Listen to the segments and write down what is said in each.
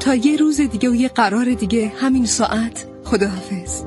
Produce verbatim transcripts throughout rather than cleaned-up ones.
تا یه روز دیگه و یه قرار دیگه همین ساعت. خداحافظ.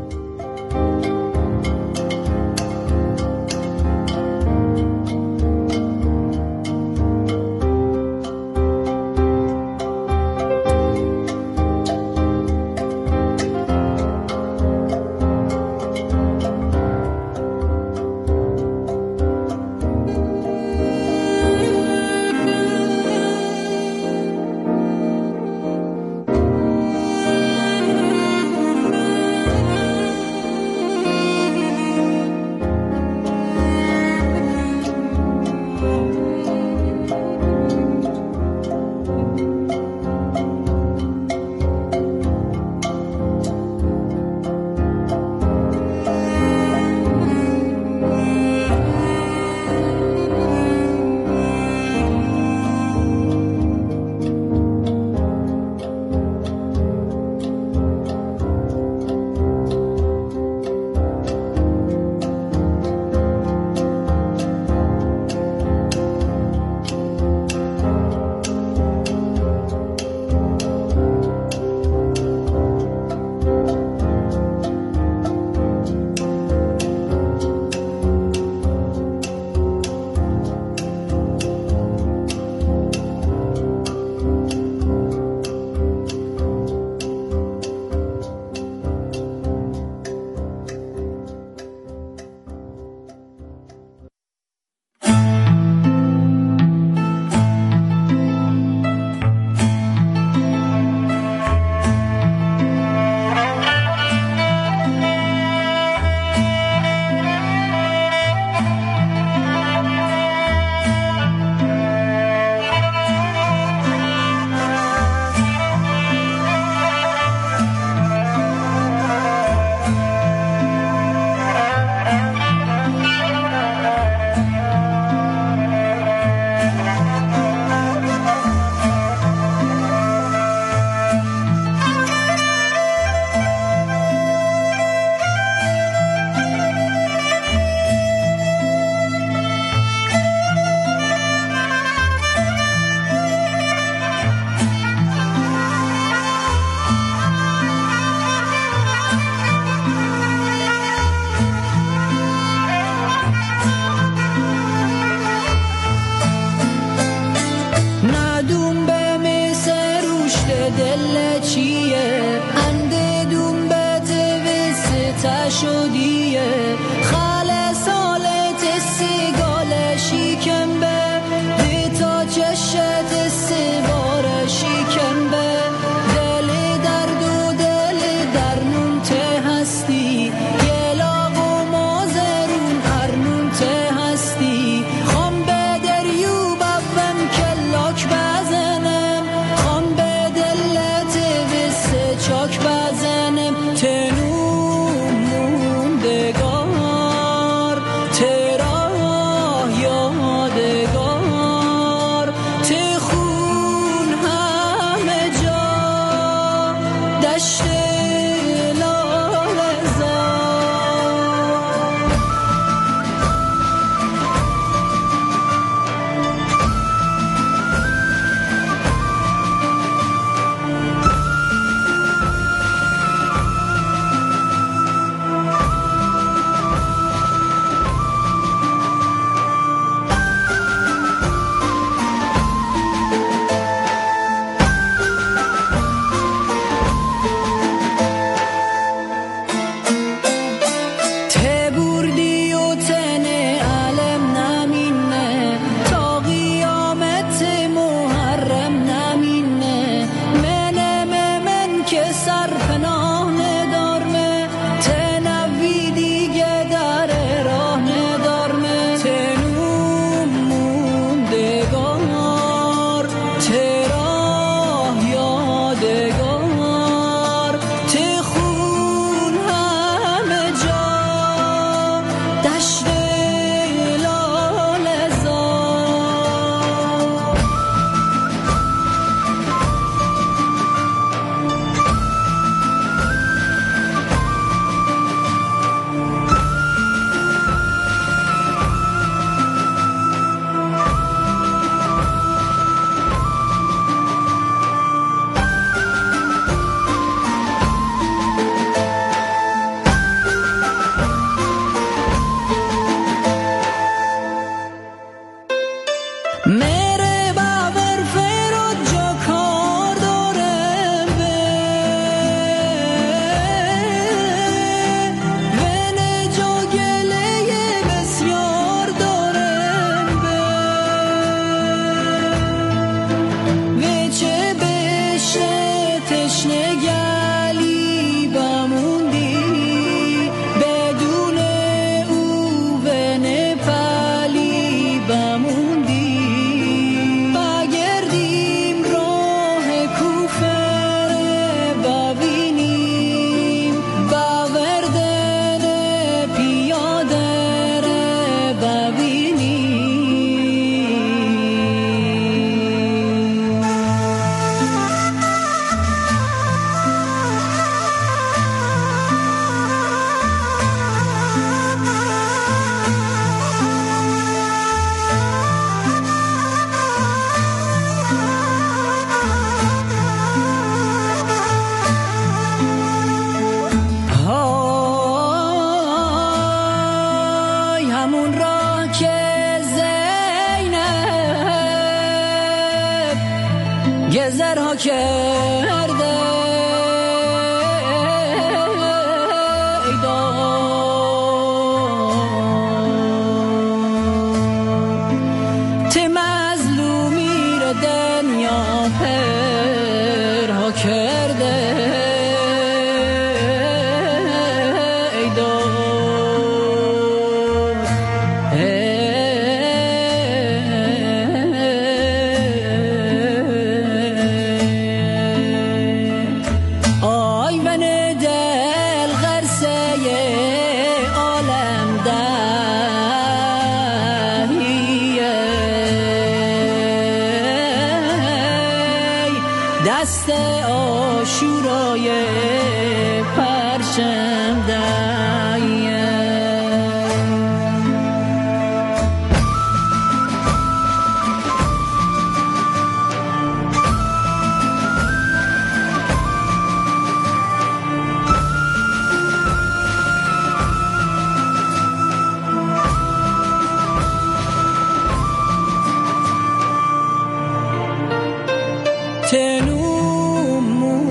دست آشورای پرچم دایه تنو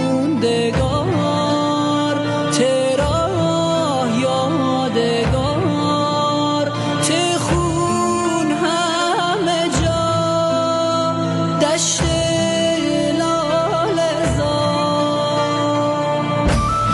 موندگار ترا یادگار ته خون همه جا دشت لاله‌زار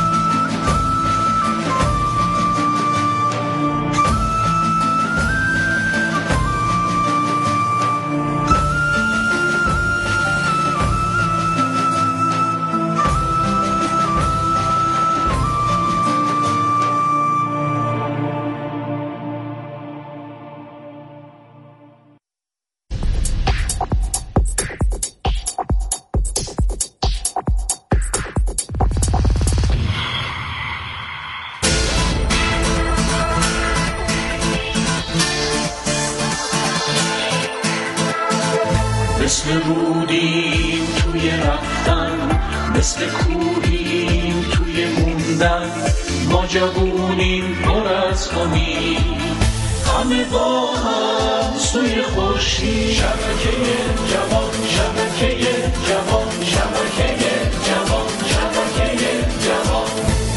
مثل رودیم توی رفتن، مثل کوریم توی موندن، ما جوونیم پر از امید، همه با هم سوی خورشید. شبکه جوان، شبکه جوان، شبکه جوان، شبکه جوان.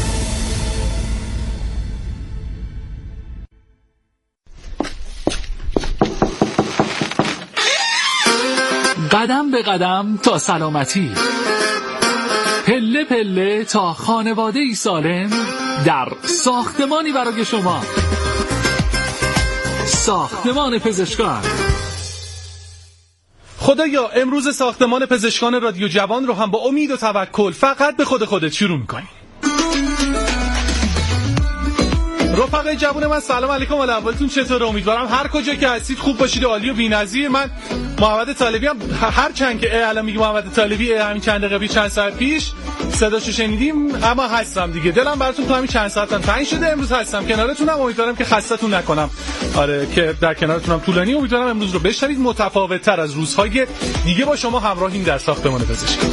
قدم به قدم تا سلامتی، پله پله تا خانواده‌ای سالم در ساختمانی برای شما. ساختمان پزشکان. خدایا امروز ساختمان پزشکان رادیو جوان رو هم با امید و توکل فقط به خود خودت شروع می‌کنیم. رفقای جوان من سلام علیکم، حال احوالتون چطوره؟ امیدوارم هر کجا که هستید خوب باشید و عالی و بی‌نظیر. من محمد طالبی هم، هر چند که الان میگم محمد طالبی، همین چند دقیقه پیش چند ساعت پیش صداشو شنیدیم، اما هستم دیگه. دلم براتون تو همین چند ساعتم تنگ شده، امروز هستم کنارتونم. امیدوارم که خستتون نکنم. آره که در کنارتونم طولانی. امیدوارم امروز رو بشنوید متفاوت‌تر از روزهای دیگه با شما همراهیم در ساختمان پزشکی.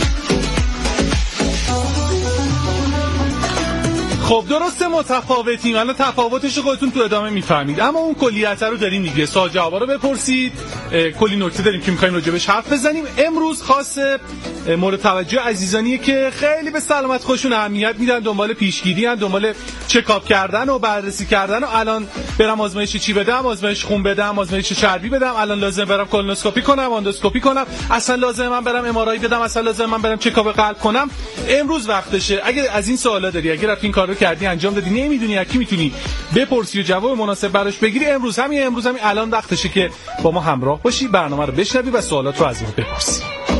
خب درسته متفاوتیم، الان تفاوتش رو خودتون تو ادامه میفهمید، اما اون کلیت رو داریم دیگه. سوال جوابا رو بپرسید، کلی نکته داریم که می‌خوایم راجبش حرف بزنیم. امروز خاص مورد توجه عزیزانیه که خیلی به سلامت خودشون اهمیت میدن، دنبال پیشگیری ان، دنبال چکاپ کردن و بررسی کردن و الان برم آزمایش چی بدم، آزمایش خون بدم، آزمایش چربی بدم، الان لازم برم کولونوسکوپی کنم، اندوسکوپی کنم، اصلا لازم من برم ام آر آی بدم، اصلا لازم من برم چکاپ قلب کنم. امروز وقتشه. اگه از این سوالا داری، اگه رفتی این کارو کردی، انجام دادی، نمیدونی از کی میتونی بپرسی و جواب مناسب براش بگیری، امروز همین امروز همین الان وقتشه که با ما همراه باشی، برنامه رو بشنوی و سوالات رو از ما بپرسی.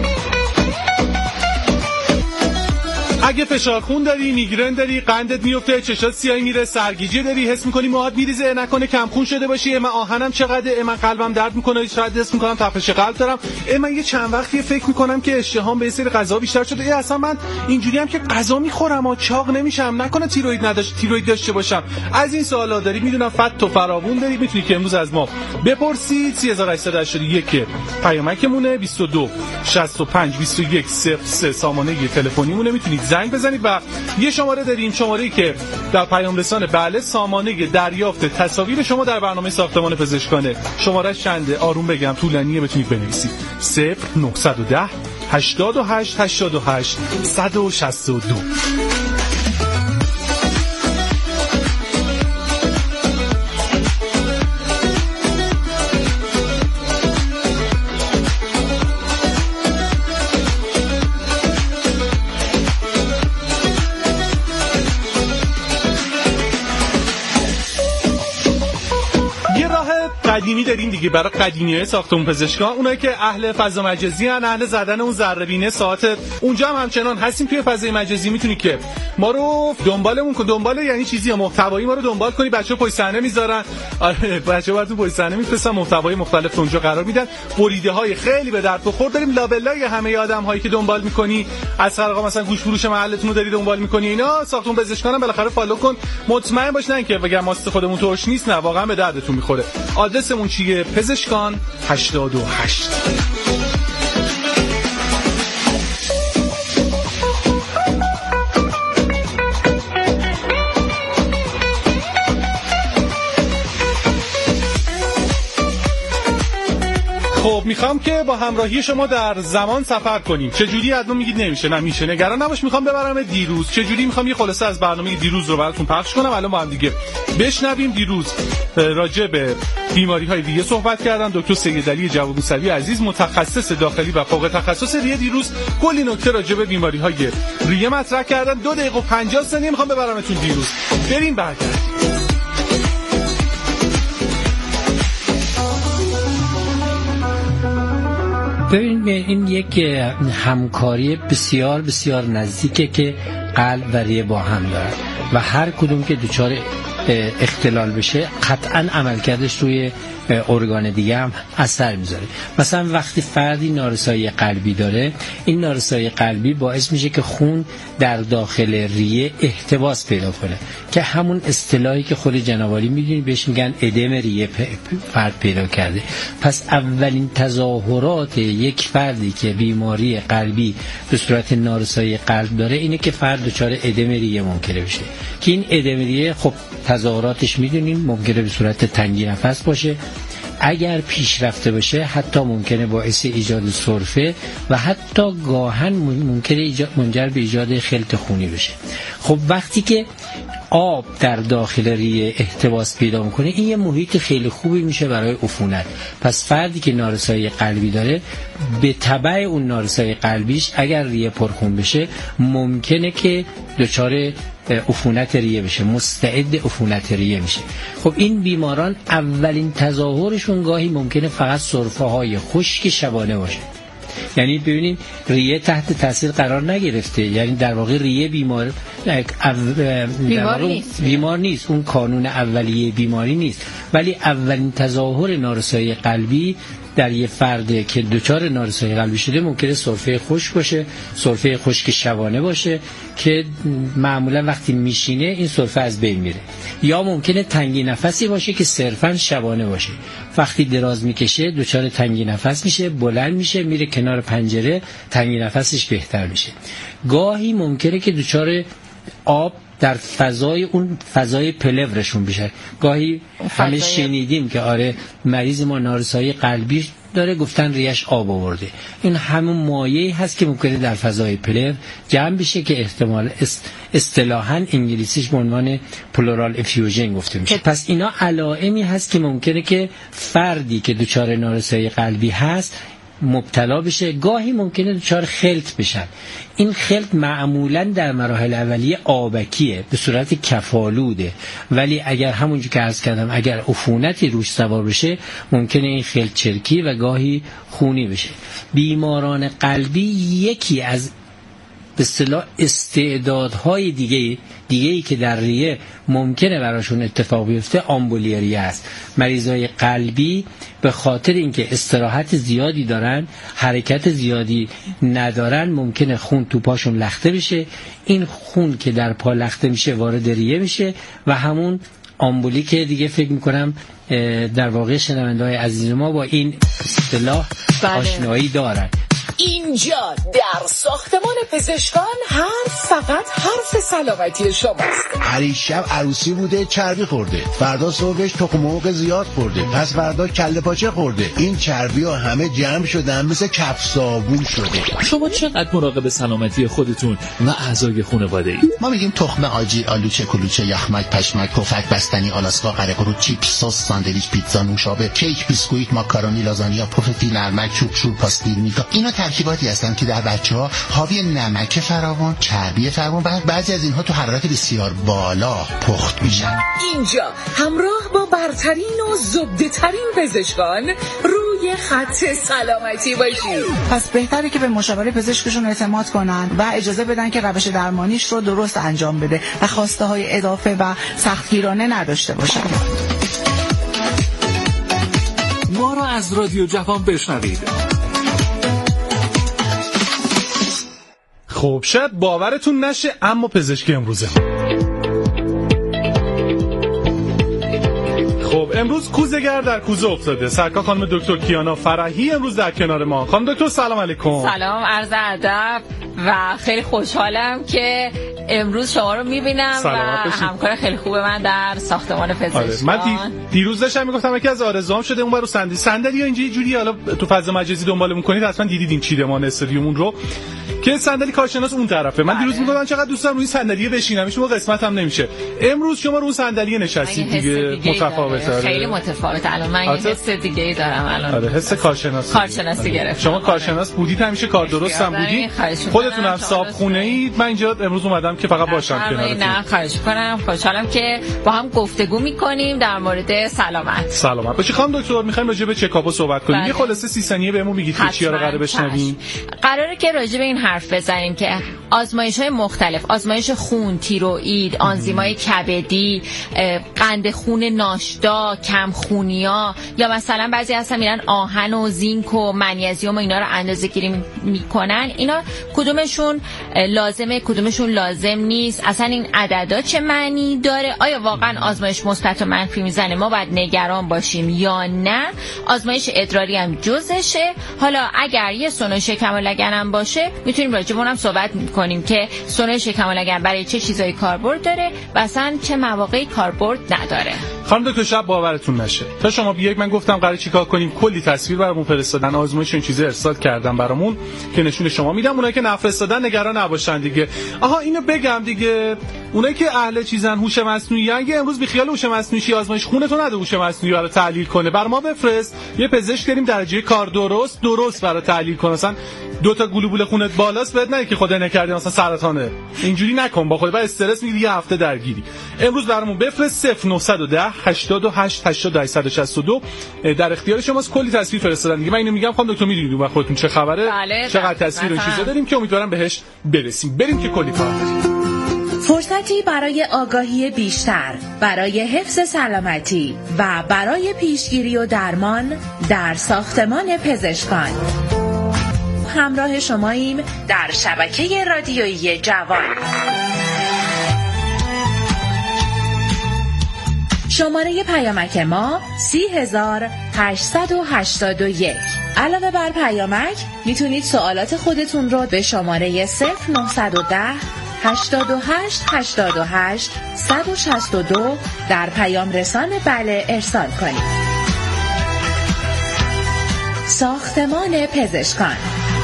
اگه فشار خون داری، میگرن داری، قندت میفته، چشات سیاه میره، سرگیجه داری، حس میکنی موهات میریزه، نکنه کم خون شده باشی، من آهنم چقدره، من قلبم درد میکنه، شاید حس میکنم تپش قلب دارم، من یه چند وقتی فکر میکنم که اشتهام به سری غذا بیشتر شده، ای اصلا من اینجوری هم که غذا میخورم و چاق نمیشم، نکنه تیروید نداشت تیروید داشته باشم. از این سوالا داری، میدونم فت و فراوون داری، میتونی که امروز از ما بپرسی. سه هزار و هشتصد و هشتاد و یک پیامکمونه، بیست و دو شصت و پنج بیست و یک صفر سه سامانه تلفنیمونه، میتونید زنگ بزنید و یه شماره داریم، شماره‌ای که در پیام رسان بله سامانه دریافت تصاویر شما در برنامه ساختمان پزشکانه. شماره‌اش چنده؟ آروم بگم، طولانیه، بتونید بنویسید. صفر نهصد و ده هشتاد و هشت هشتاد و هشت صد و شصت و دو. قدیمی داریم دیگه برای قدیمیای ساختمون پزشکان، اونایی که اهل فضا مجازی ان، اهل زدن اون ذره بینه ساعت، اونجا هم همچنان هستیم توی فضای مجازی. میتونی که ما رو دنبالمون کن، دنبال یعنی چیزی محتوایی ما رو دنبال کنی. بچه‌ها پشت صحنه میذارن، آره بچه‌ها براتون پشت صحنه میفرستن، محتوای مختلف اونجا قرار میدن. بریده‌های خیلی به درد بخور داریم، لابلای همه آدم‌هایی که دنبال می‌کنی، از خلقا مثلا گوش فروش محلتون رو داری دنبال می‌کنی، اینا ساختمون پزشکان هم بالاخره فالو کن. مطمئن باش نه که بگم ماست خودمون توش نیست، نه واقعا به دردتون می‌خوره. آدرسمون چیه؟ پزشکان هشتاد و هشت. خب میخوام که با همراهی شما در زمان سفر کنیم. چجوری؟ حتما میگید نمیشه. نمیشه، نگران نباش. میخوام ببرم دیروز. چجوری؟ میخوام یه خلاصه از برنامه دیروز رو براتون پخش کنم. الان با هم دیگه بشنویم. دیروز راجع به بیماری‌های ریه صحبت کردن دکتر سیدعلی جواد موسوی عزیز، متخصص داخلی و فوق تخصص ریه. دیروز کلی نکته راجع به بیماری‌های ریه مطرح کردن. دو دقیقه و پنجاه ثانیه میخوام ببرمتون دیروز. بریم برگردیم. ببین این یک همکاری بسیار بسیار نزدیکه که قلب و ریه با هم دارن و هر کدوم که دچار اختلال بشه قطعا عملکردش روی ارگان دیگه هم اثر میذاره. مثلا وقتی فردی نارسایی قلبی داره، این نارسایی قلبی باعث میشه که خون در داخل ریه احتباس پیدا کنه که همون اصطلاحی که خود جنابعالی میدونی بهش میگن ادم ریه فرد پیدا کرده. پس اولین تظاهرات یک فردی که بیماری قلبی به صورت نارسایی قلب داره اینه که فرد دچار ادم ریه ممکنه بشه که این ادم ریه خب تظاهراتش میدونین ممکنه به صورت تنگی نفس باشه، اگر پیشرفته باشه حتی ممکنه باعث ایجاد سرفه و حتی گاهن ممکنه منجر به ایجاد خلط خونی بشه. خب وقتی که آب در داخل ریه احتباس پیدا میکنه، این یه محیط خیلی خوبی میشه برای عفونت. پس فردی که نارسایی قلبی داره به تبع اون نارسایی قلبیش اگر ریه پرخون بشه ممکنه که دچار عفونت ریه بشه، مستعد عفونت ریه میشه. خب این بیماران اولین تظاهرشون گاهی ممکنه فقط سرفه های خشک شبانه باشه. یعنی ببینید ریه تحت تاثیر قرار نگرفته، یعنی در واقع ریه بیمار بیمار نیست. بیمار نیست، اون کانون اولیه بیماری نیست، ولی اولین تظاهر نارسایی قلبی در یه فرد که دچار نارسایی قلبی شده ممکنه سرفه خشک باشه، سرفه خشک شبانه باشه که معمولا وقتی میشینه این سرفه از بین میره، یا ممکنه تنگی نفسی باشه که صرفا شبانه باشه، وقتی دراز میکشه دچار تنگی نفس میشه، بلند میشه، میره کنار پنجره، تنگی نفسش بهتر میشه. گاهی ممکنه که دچار آب در فضای اون فضای پلورشون بشه. گاهی همه شنیدیم که آره مریض ما نارسایی قلبی داره، گفتن ریش آب آورده. این همون مایعی هست که ممکنه در فضای پلور جمع بشه که احتمال اصطلاحاً انگلیسیش به عنوان پلورال افیوژن گفته میشه. پس اینا علائمی هست که ممکنه که فردی که دچار نارسایی قلبی هست مبتلا بشه. گاهی ممکنه دچار خلط بشن. این خلط معمولا در مراحل اولیه آبکیه، به صورت کفالوده، ولی اگر همونجور که عرض کردم اگر عفونتی روش سوار بشه ممکنه این خلط چرکی و گاهی خونی بشه. بیماران قلبی یکی از به اصطلاح استعدادهای دیگه دیگه‌ای که در ریه ممکنه براشون اتفاق بیفته آمبولی ریه است. مریضای قلبی به خاطر اینکه استراحت زیادی دارن، حرکت زیادی ندارن، ممکنه خون تو پاشون لخته بشه. این خون که در پا لخته میشه وارد ریه میشه و همون آمبولی که دیگه فکر میکنم در واقع شنونده‌های عزیز ما با این اصطلاح آشنایی دارن. اینجا در ساختمان پزشکان حرف فقط حرف سلامتی شماست. پریشب عروسی بوده چربی خورده، فردا صبحش تخم مرغ زیاد خورده، پس فردا کله پاچه خورده. این چربی ها همه جمع شدن مثل کف صابون شده. شما چقدر مراقب سلامتی خودتون و اعضای خانواده اید؟ ما میگیم تخم آجیل، آلوچه، کلوچه، یخمک، پشمک، پفک، بستنی، آلاسکا، قره قرو، چیپس، سس، ساندویچ، پیتزا، نوشابه، کیک، بیسکویت، ماکارونی، لازانیا، پف فیل، نرمک، چوب چوب، پاستیل، میکا. اینا ترکیباتی هستن که در بچه‌ها حاوی نمک فراوان، چربی فراوان و بعضی از اینها تو حرارت بسیار بالا پخت میشن. اینجا همراه با برترین و زبده ترین پزشکان روی خط سلامتی باشید. پس بهتره که به مشاوره پزشکشون اعتماد کنن و اجازه بدن که روش درمانیش رو درست انجام بده و خواسته های اضافه و سختگیرانه نداشته باشن. ما رو از رادیو جوان بشنوید. خب شاید باورتون نشه اما پزشک امروزه. خب امروز کوزه‌گر در کوزه افتاده. سرکار خانم دکتر کیانا فرحی امروز در کنار ما. خانم دکتر سلام علیکم. سلام، عرض ادب و خیلی خوشحالم که امروز شما رو میبینم و همکار خیلی خوب من در ساختمان پزشکان. آره. من دی... دیروز داشتم میگفتم یکی از آرزوام شده اون برو صندلی صندلی یا اینجوری جوری حالا تو فضا مجازی دنبال می‌کنید حتما دیدید این چیدمان استادیومون رو که صندلی کارشناس اون طرفه. من دیروز میگفتم چقدر دوست دارم روی صندلی بشینم، هیچ موقع قسمتم نمیشه. امروز شما رو اون صندلی نشستید دیگه، متفاوته. خیلی متفاوته. الان من یه حس دیگه‌ای دارم الان. آره حس کارشناس. کارشناسی گرفتم. شما کارشناس بودید، همیشه کار درست هم بودید. خودتون هم صابخونه اید. من اینجا امروز اومدم که فقط باشم کنارتون. نه خواهش کنم. خوشحالم که با هم گفتگو می‌کنیم در مورد سلامت. سلامت. بچه خانم دکتر می‌خوایم راجع به چکاپو صحبت کنیم. یه خلاصه سی ثانیه بهمون میگید که چیا رو قراره بشنویم. قراره که راجع به این حرف بزنیم که آزمایش‌های مختلف، آزمایش خون، تیروئید، آنزیم‌های کبدی، قند خون ناشتا، کم خونیا، یا مثلا بعضی هستن میرن آهن و زینک و منیزیم و اینا رو اندازه‌گیری میکنن. اینا کدومشون لازمه، کدومشون لازم نیست؟ اصلا این عددا چه معنی داره؟ آیا واقعا آزمایش مثبت و منفی میزنه؟ ما باید نگران باشیم یا نه؟ آزمایش ادراری هم جزشه. حالا اگر یه سونو شکم و لگن هم باشه میتونیم راجع به اونم صحبت کنیم که سونو شکم و لگن برای چه چیزایی کاربرد داره و اصلا چه مواقعی کاربرد نداره. خانم دکتر شب باورتون نشه تا شما بیاید من گفتم قراره چیکار کنیم، کلی تصویر برامون فرستادن، آزمایش این چیزا ارسال کردن برامون که نشون شما میدم. اونایی که نفرستادن نگران نباشن دیگه. آها اینو بگم دیگه، اونایی که اهل چیزن هوش مصنوعی اگه امروز بی خیال هوش مصنوعی آزمایش خونتون نده هوش مصنوعی برای تحلیل کنه، بر ما بفرست. یه پزشک داریم درجه کار درست درست برای تحلیل کنه. مثلا دو تا گلوبول خونت بالاست بهت نگه که خدا نکردی مثلا سرطانه، اینجوری نکن با خودت، بعد استرس میگیری یه هفته درگیری. امروز برامون بفرست صفر نه یک صفر هشتاد و هشت هشتاد و هشت شصت و دو. در اختیار شماست. کلی تصویر فرستادن دیگه. من اینو میگم خانم دکتر میدونید اون خودتون چه خبره، بله چقدر تصویر و چیزا داریم که امیدوارم بهش برسیم. بریم که کلی کار داریم. فرصتی برای آگاهی بیشتر، برای حفظ سلامتی و برای پیشگیری و درمان در ساختمان پزشکان. همراه شماییم در شبکه رادیویی جوان. شماره پیامک ما سی هزار هشتصد و هشتاد و یک. علاوه بر پیامک میتونید سوالات خودتون رو به شماره صفر نه یک صفر هشتاد و هشت هشتاد و هشت صد و شصت و دو در پیام رسان بله ارسال کنید. ساختمان پزشکان.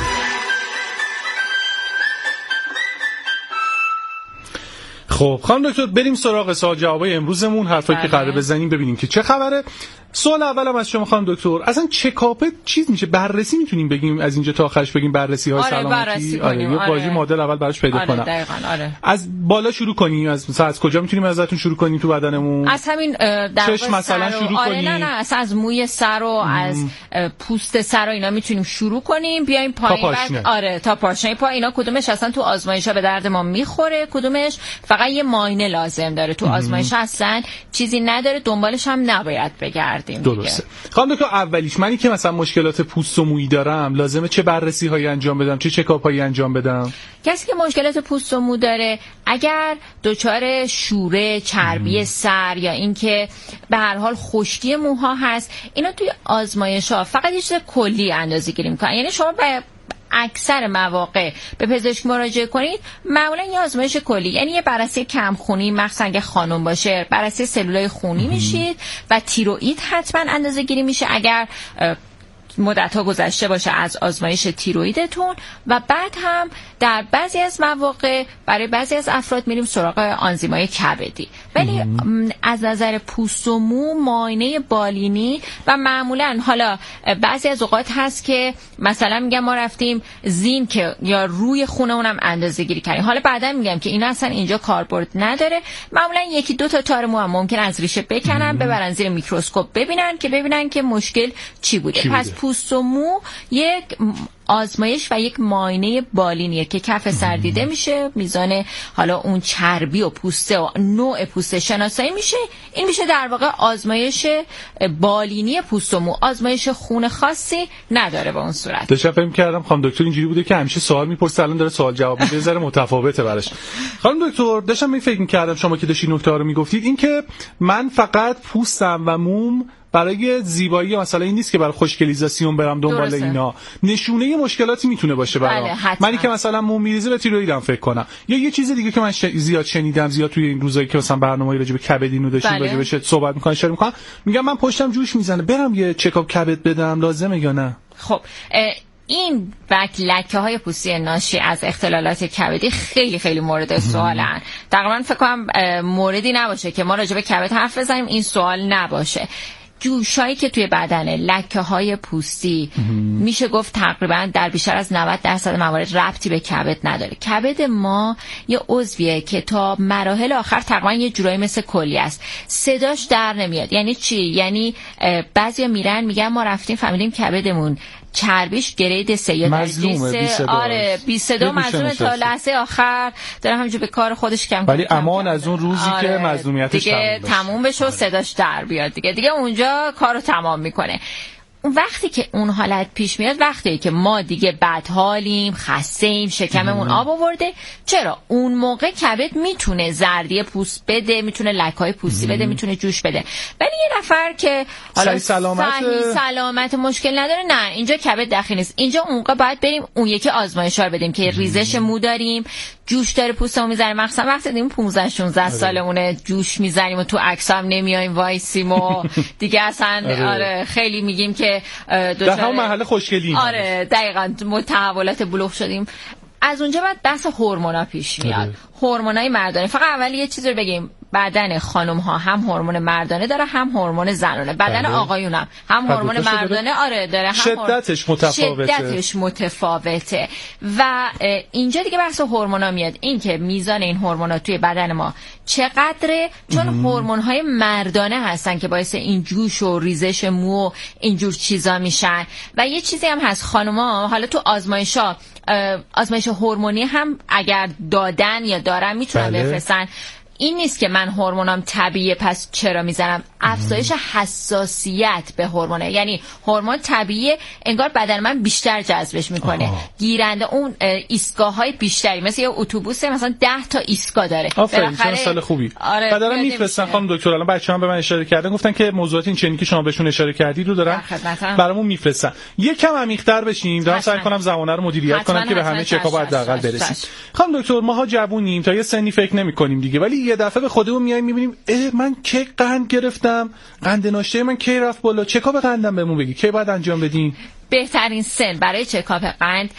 خب خانم دکتر بریم سراغ سوال جوابای امروزمون، حرفایی که قراره بزنیم ببینیم که چه خبره. سوال اولم از شما خانم دکتر، اصلا چکاپ چیز میشه؟ بررسی میتونیم بگیم از اینجا تا آخرش بگیم بررسی های آره سلامتی؟ آره یه واژه آره. مدل اول براش پیدا آره کنم. دقیقاً آره. از بالا شروع کنیم، از مثلا از کجا میتونیم ازتون شروع کنیم تو بدنمون؟ از همین در چشم مثلا شروع آره کنیم؟ نه نه اصلا از موی سر و از پوست سر و اینا میتونیم شروع کنیم، بیایم پایین بعد آره تا پاشنه پا. اینا کدومش اصلا تو آزمایشا به درد ما میخوره، کدومش فقط یه معاینه لازم داره. تو آزمایش اصلا چیزی نداره، دنبالش هم نباید بگردیم. درسته. خانم دکتر اولیش منی که مثلا مشکلات پوست و مویی دارم لازمه چه بررسی هایی انجام بدم، چه چکاپ هایی انجام بدم؟ کسی که مشکلات پوست و مو داره اگر دچار شوره، چربی مم. سر یا اینکه به هر حال خشکی موها هست، اینا توی آزمایش‌ها فقط یه چیز کلی اندازه‌گیری می‌کنن. یعنی شما به اکثر مواقع به پزشک مراجعه کنید معمولا یه آزمایش کلی، یعنی یه بررسی کمخونی، مخصوصا اگه خانم باشه بررسی سلولای خونی میشید و تیروئید حتما اندازه گیری میشه اگر مدت ها گذشته باشه از آزمایش تیروئیدتون، و بعد هم در بعضی از مواقع برای بعضی از افراد میریم سراغ آنزیمای کبدی. ولی از نظر پوست و مو معاینه بالینی و معمولا حالا بعضی از اوقات هست که مثلا میگم ما رفتیم زینک یا روی خونه اونم اندازه گیری کردیم، حالا بعدا میگم که این اصلا اینجا کاربرد نداره. معمولا یکی دو تا تار مو هم ممکن از ریشه بکنن ببرن زیر میکروسکوپ ببینن که ببینن که مشکل چی بوده. پس پوست و مو یک آزمایش و یک معاینه بالینیه که کف سر دیده میشه، میزان حالا اون چربی و پوسته و نوع پوسته شناسایی میشه. این میشه در واقع آزمایش بالینی پوست و مو. آزمایش خون خاصی نداره به اون صورت. داشتم فهم کردم خانم دکتر اینجوری بوده که همیشه سوال میپرسه، الان داره سوال جواب میده، ذره متفاوته براش. خانم دکتر داشتم می فکر می‌کردم شما که داشتین نکته رو میگفتید، این که من فقط پوستم و موم برای زیبایی مثلا این نیست که برای خوشگلیزاسیون برم دنبال اینا، نشونه مشکلاتی میتونه باشه برام. بله، منی که مثلا موم میریزه به تیرویدم فکر کنم، یا یه چیز دیگه که من ش... زیاد شنیدم، زیاد توی این روزایی که مثلا برنامه‌ای راجع به کبد اینو داشتیم بله. راجع بهش صحبت می‌کنن اشاره می‌کنن، میگم من پشتم جوش میزنه برم یه چکاپ کبد بدم، لازمه یا نه؟ خب این بک لکه های پوستی ناشی از اختلالات کبدی خیلی خیلی مورد سوالن. تقریبا فکر کنم موردی نباشه که ما راجع به کبد حرف بزنیم این سوال نباشه. جوشایی که توی بدن، لکه های پوستی میشه گفت تقریبا در بیشتر از نود درصد موارد ربطی به کبد نداره. کبد ما یه عضویه که تا مراحل آخر تقریبا یه جورایی مثل کلی است، صداش در نمیاد. یعنی چی؟ یعنی بعضیا میرن میگن ما رفتیم فهمیدیم کبدمون چربیش گرید سه یا مظلومه، سه. آره بی صدا مظلومه تا لحظه آخر داره همینجور به کار خودش کم ولی امان از اون روزی آره. که مظلومیتش دیگه تموم بشه و صداش در بیاد دیگه دیگه اونجا کارو تمام میکنه. اون وقتی که اون حالت پیش میاد وقتی که ما دیگه بدحالیم، خسته‌ایم، شکممون آب آورده، چرا اون موقع کبد میتونه زردی پوست بده، میتونه لکه‌های پوستی بده، میتونه جوش بده. ولی یه نفر که حالا سلامت صحیح سلامت مشکل نداره، نه اینجا کبد داخلی نیست. اینجا اون موقع باید بریم اون یکی آزمایش‌ها رو بدیم که ریزش مو داریم، جوش داره پوستمون میذاره، مخصوصا وقتی دیدیم پانزده شانزده سالمونه جوش میذاریم و تو عکسام نمیایم وایسیم و دیگه اصلا آره خیلی میگیم که در همون مرحله خوشگلیم. آره دقیقاً متحولات بلوغ شدیم. از اونجا بعد بحث هورمونا پیش میاد. هورمونای مردانه. فقط اول یه چیزی رو بگیم، بدن خانم ها هم هورمون مردانه داره هم هورمون زنانه. بدن آقایون هم هم هورمون مردانه آره داره، هم شدتش متفاوته. شدتش متفاوته. و اینجا دیگه بحث هورمونا میاد، این که میزان این هورمونا توی بدن ما چقدره، چون هورمون های مردانه هستن که باعث این جوش و ریزش مو و اینجور چیزا میشن. و یه چیزی هم هست خانوما، حالا تو آزمایشا آزمایش هورمونی هم اگر دادن یا دارن میتونن بله. بفرستن. این نیست که من هورمونام طبیعیه پس چرا میزنم. افزایش حساسیت به هورمونه، یعنی هورمون طبیعیه انگار بدن من بیشتر جذبش میکنه. آه. گیرنده اون ایستگاه‌های بیشتری، مثل یه اتوبوس مثلا ده تا ایستگاه داره. آفرین چه مثال خوبی. آره بعداً میفرستن خانم دکتر. الان بچه‌ها به من اشاره کردن گفتن که موضوعات این چنینی که شما بهشون اشاره کردید رو دارن برامون میفرستن. یکم عمیق‌تر بشیم، دارم سعی کنم زمانه رو مدیریت کنم که به همه چکاپ حداقل برسیم. خانم دکتر ماها جوونیم، تا یه سنی فکر نمی‌کنیم دیگه، ولی یه دفعه به خودمون میایم میبینیم من کی قند گرفتم، قند ناشته من کی رفت بالا، چکاپ قندم بهمون بگی کی باید انجام بدیم؟ بهترین سن برای چکاپ قند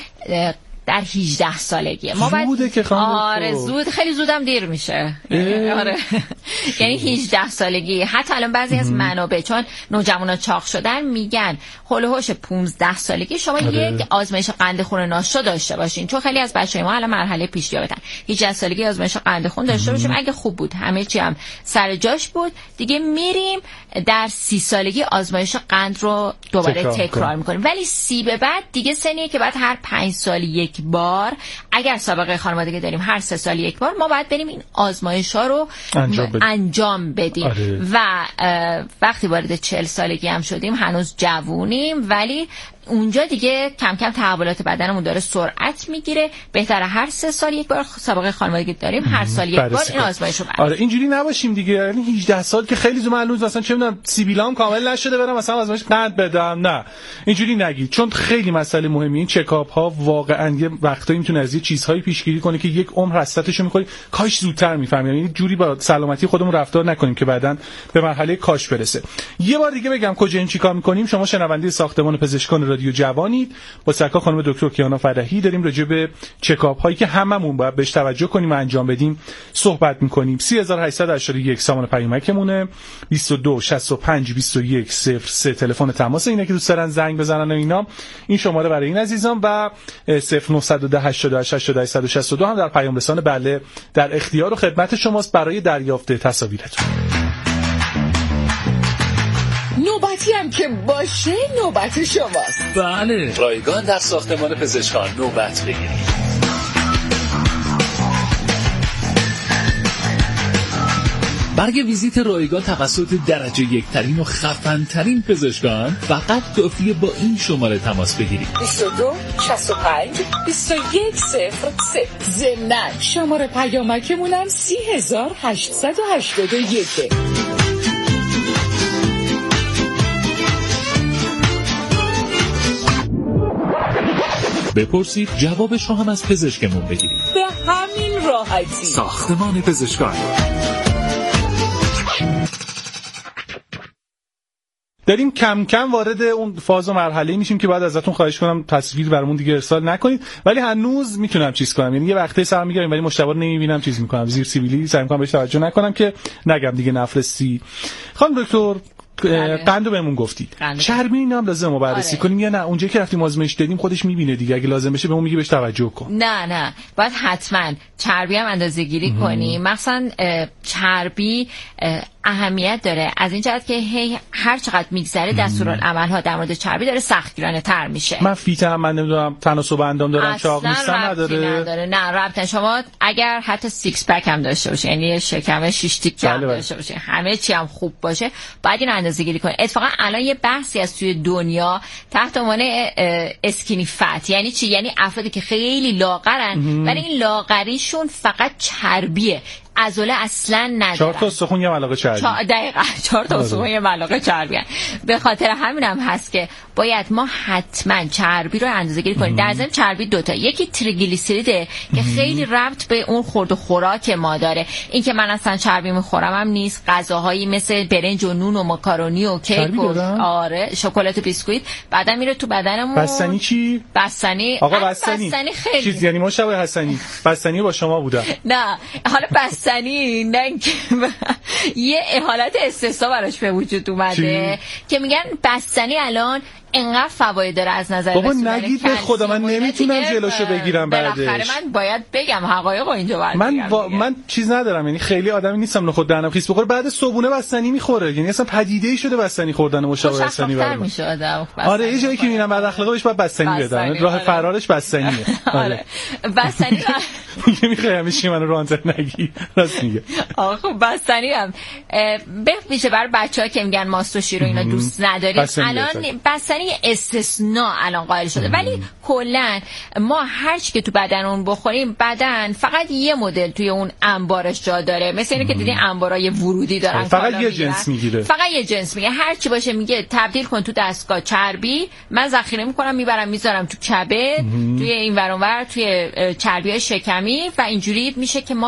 در هجده سالگیه. ما زوده که خانم آره زود، خیلی زودم دیر میشه. آره یعنی هجده سالگی. حتی الان بعضی از منابع چون نوجوانا چاق شدن میگن هول و هوش پانزده سالگی شما آره. یک آزمایش قند خون ناشتا داشته باشین، چون خیلی از بچه‌های ما الان مرحله پیش دیابتن. هجده سالگی آزمایش قند خون داشته باشیم، اگه خوب بود همه چی هم سر جاش بود دیگه میریم در سی سالگی آزمایش قند رو دوباره تکرار, تکرار میکنیم. ولی سی به بعد دیگه سنیه که بعد هر پنج سال یک بار، اگر سابقه خانوادگی داریم هر سه سال یک بار، ما باید بریم این آزمایش‌ها رو انجام بدیم, انجام بدیم. آره. و وقتی وارد چهل سالگی هم شدیم هنوز جوونیم، ولی اونجا دیگه کم کم تحولات بدنمون داره سرعت میگیره. بهتره هر سه سال یک بار سابقه خانوادگی داریم، هر سال یک بار این آزمایشو بریم. آره اینجوری نباشیم دیگه. یعنی هجده سال که خیلی زمان لوز مثلا چه میدونم سیبیلام کامل نشده برام مثلا آزمایش قند بدم، نه اینجوری نگید، چون خیلی مسئله مهمه. این چکاپ ها واقعا یه وقتایی میتونه از یه چیزهایی پیشگیری کنه که یک عمر حسرتشو میخوریم. کاش زودتر میفهمیم، یعنی جوری با سلامتی خودمون رفتار نکنیم که بعداً به مرحله کاش برسه. یه بار دیگه بگم کجا این چیکار میکنیم. شما شنونده ساختمان پزشکان رادیو جوانید. با سرکار خانم دکتر کیانا فرحی داریم راجع به چکاپ هایی که هممون باید بهش توجه کنیم و انجام بدیم صحبت میکنیم. سه هزار و هشتصد و هشتاد و یک سامان پیامکمونه، بیست و دو شصت و پنج بیست و یک صفر سه تلفن تماس اینه که دوست دارن زنگ بزنن و اینا. این شماره برای این عزیزان و صفر نه یک صفر هشتاد و هشت هشتاد و هشت صد و شصت و دو هم در پیام رسان بله در اختیار و خدمت شماست برای دریافت تصاویرتون. نوبتی هم که باشه نوبت شماست. بله، رایگان در ساختمان پزشکان نوبت بگیرید. برگ ویزیت رایگان توسط درجه یک ترین و خفن ترین پزشکان فقط کافیه با این شماره تماس بگیرید. بیست و دو شصت و پنج بیست و یک صفر سه. ضمناً شماره پیامکمونم سی هزار هشتصد و هشتاد و یک. بپرسید جوابش رو هم از پزشکمون بگیرید. به همین راحتی. ساختمان پزشکان. داریم کم کم وارد اون فاز و مرحله میشیم که بعد ازتون خواهش کنم تصویر برامون دیگه ارسال نکنید، ولی هنوز میتونم چیز کنم. یعنی یه وقته سر میگیرم ولی مشتبه رو نمیبینم چیز میکنم زیر سیبیلی سعی میکنم بهش توجه نکنم که نگم دیگه نفرستی. خانم دکتر قندو بهمون گفتید، چربی اینا هم لازمه بررسی آره. کنیم یا نه اونجایی که رفتیم آزمایش دادیم خودش میبینه دیگه، اگه لازم بشه بهمون میگه بهش توجه کن؟ نه نه باید حتما چربی هم اندازه‌گیری کنیم. مثلا چربی اهمیت داره از این جهت که هی هر چقدر میگذره دستورالعمل ها در مورد چربی داره سختگیرانه تر میشه. من فیتم من نمیدونم تناسب اندام دارم چاق نیستم نداره. نداره نه ربطن. شما اگر حتی سیکس پک هم داشته باشه، یعنی شکم شش تیکه هم داشته باشه، همه چی هم خوب باشه، باید این اندازه‌گیری کنید. اتفاقا الان یه بحثی از توی دنیا تحت عنوان اسکینی فت. یعنی چی؟ یعنی افرادی که خیلی لاغرن ولی این لاغریشون فقط چربیه، عضله اصلا ندارن. چهار تا استخون یه ملاقه چربی. چا... دقیقاً چهار تا استخون یه ملاقه چربی هن. به خاطر همین هم هست که باید ما حتما چربی رو اندازه‌گیری کنیم. در ضمن چربی دوتا، یکی تریگلیسیریده که خیلی ربط به اون خورد و خوراک ما داره. این که من اصلا چربی میخورم هم نیست. غذاهایی مثل برنج و نون و ماکارونی و کیک و آره شکلات و بیسکویت بعدا میره تو بدنمون. بستنی چی؟ بستنی آقا بستنی. بستنی خیلی چیز یعنی مشابه حسنی. بستنی با شما بودم. نه حالا بستنی نه یه حالت استثنا براش به وجود اومده که میگن بستنی الان انقدر فواید داره از نظر بابا نگید به خدا من نمیتونم جلوشو بگیرم بعدش. بالاخره من باید بگم حقایق اینجا باید من با... من چیز ندارم، یعنی خیلی آدمی نیستم نخود دهنم خیس بخوره بعد صبحونه بستنی میخوره، یعنی اصلا پدیده‌ای شده بستنی خوردن مشابه بستنی برام. آره یه جایی که میبینم بعد اخلاقا بهش باید بستنی بدن، راه فرارش بستنیه. آره بستنی میگه میخوای همیشه منو رانتر نگی. راست میگه. آخه خب بستنی هم به ویژه برای بچه‌ها که میگن ماست و شیر و اینا دوست نداریم، الان بستنی استثناء الان قائل شده. ولی کلا ما هر چی که تو بدنمون بخوریم، بدن فقط یه مدل توی اون انبارش جا داره، مثل اینه که دیدین انبارای ورودی دارن فقط یه جنس میگیره، فقط یه جنس میگه. هر چی باشه میگه تبدیل کن تو دستگاه چربی، من ذخیره میکنم میبرم میذارم تو کبد، توی این ور اون ور توی چربیای شکمی و اینجوری میشه که ما